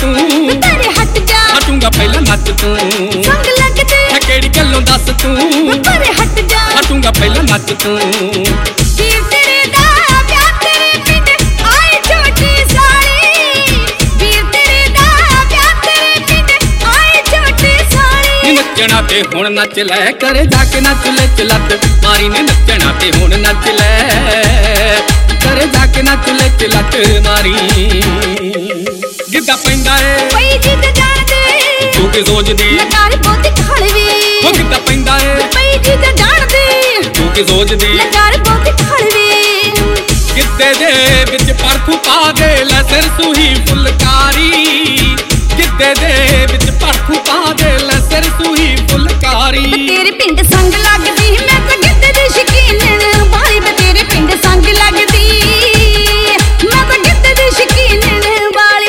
तू तेरे हट जा हटूंगा पहला नच तू संग लगदे है केड़ी गल्लों दस तू तेरे हट जा हटूंगा पहला नच तू वीर तेरे दा प्यार तेरे पिंड आए छोटी साली वीर तेरे दा प्यार तेरे पिंड आए छोटी साली नचना ते हुण नच लै करे जाके नच ले चलत मारी ने नचना ते हुण नच लै करे जाके नच ले चलत मारी गिद्दा पैंदा ए पई जिद जान दे तू के सोचदी लकार बहुत खड़वी ओ गिद्दा पैंदा ए पई जिद जान दे तू के सोचदी लकार बहुत खड़वी गिद्दे दे विच परखू पा दे ले सिर सूही फुलकारी गिद्दे दे विच परखू पा दे ले सिर सूही फुलकारी तेरे पिंड संग लगदी मैं तो गिद्दे दी शकीन बारी में तेरे पिंड संग लगदी मैं तो गिद्दे दी शकीन वाली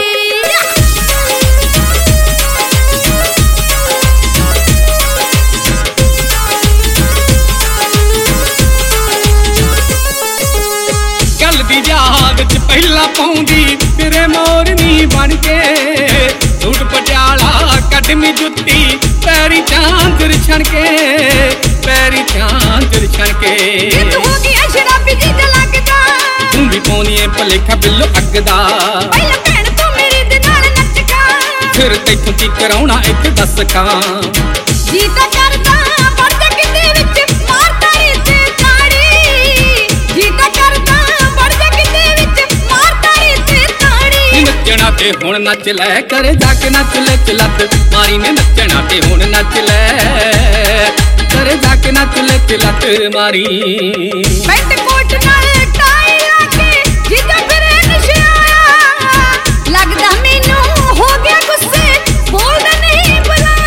गल दी याद च पहला पाउंदी तेरे मोरनी बन के सूट पटियाला कटमी जुत्ती पैरी चांदर छणके पैरी चांदर छणके तू हो गया शराबी जी लगदा तू भी पाउनी है भलेखा बिल्लो अगदा पहला भैन तू मेरे दे नाल नचका फिर तैथों की कराउणा इत्थे दस कां जी ता करदा पड़दा किते विच मारदा रे ते ताड़ी जी ता करदा पड़दा किते विच मारदा रे ते ताड़ी नचना ते हुण नच लै करे जाके नच ले चलत मारी ने नचना ते हुण नच लै करे जाके नच ले चलत मारी पैंट कोट नाल टाई लाके जिदा फिरे नशे आया लगदा मैनू हो गया गुस्से बोलदा नहीं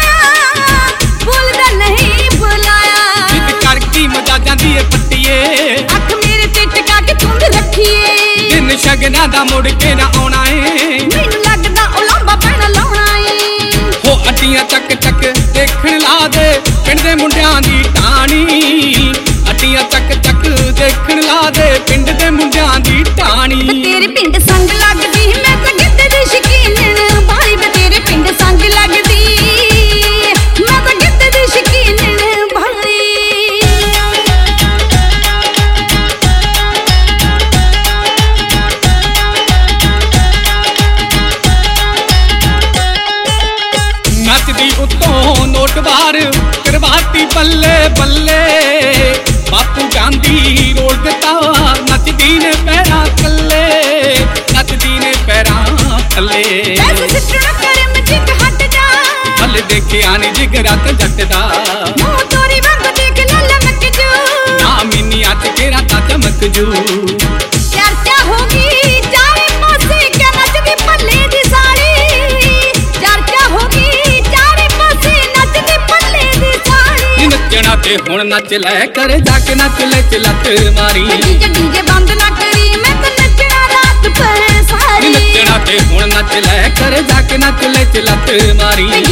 बुलाया जिद कर की मजा जांदी ए पट्टीए अख मेरे ते टका के तुंद रखिए दिन शगना दा मुड़ के ना आउणा ए मैनू लगदा उलांबा पैना लाउणा ए हो अड्डियां चक चक देखण ला दे पिंड दे मुंडियां दी टाणी अड्डियां चक चक देखण ला दे पिंड दे मुंडियां दी टाणी तेरे पिंड संग लगदी मैं तो गिद्दे दी शकीन भाई वे तेरे पिंड संग लगदी मैं तो गिद्दे दी शकीन भाई नचदी उत्तों नोट वार करवाती बल्ले बल्ले बापू गांधी रोल दिता नचदी ने पैरां थल्ले नचदी ने पैरां थल्ले पैसे सिटना करे मचिक हट जा हल देखे आने जिगरा ते जट दा मुंह तोरी वांग देख लल मक जो ना मिनी अच केरा ता चमक जू चर्चा होगी चारे पासे क्या नचदी पल्ले दी साड़ी चर्चा होगी चारे पासे नचदी पल्ले दी साड़ी नचना ते हुण नच लै करे जाके नच ले चलत मारी डीजे बंद ना करी मैं तो नचना रात भर सारी नचना ते हुण नच लै करे जाके नच ले चलत मारी